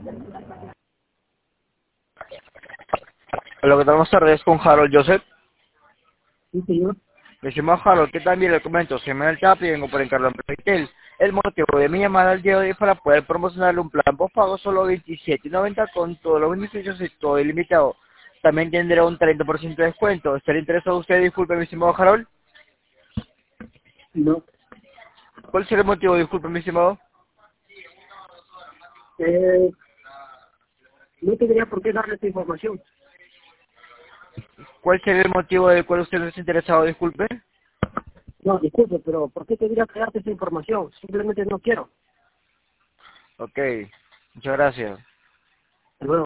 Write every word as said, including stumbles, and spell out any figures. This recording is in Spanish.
Hola, ¿qué tal? Buenas tardes, con Harold Joseph. Sí, señor. Le decimos a Harold, ¿qué tal? Mire, le comento, soy Manuel Tapia y vengo por encargo de Retail. El motivo de mi llamada al día de hoy es para poder promocionarle un plan por pago solo veintisiete noventa con todos los beneficios y todo ilimitado. También tendrá un treinta por ciento de descuento. ¿Estaría interesado usted? Disculpe, mi estimado Harold. No. ¿Cuál sería el motivo? Disculpe, mi estimado. Eh, no tendría por qué darle esta información. ¿Cuál sería el motivo del cual usted no está interesado? Disculpe. No, disculpe, pero ¿por qué tendría que darte esta información? Simplemente no quiero. Ok, muchas gracias. Hasta luego.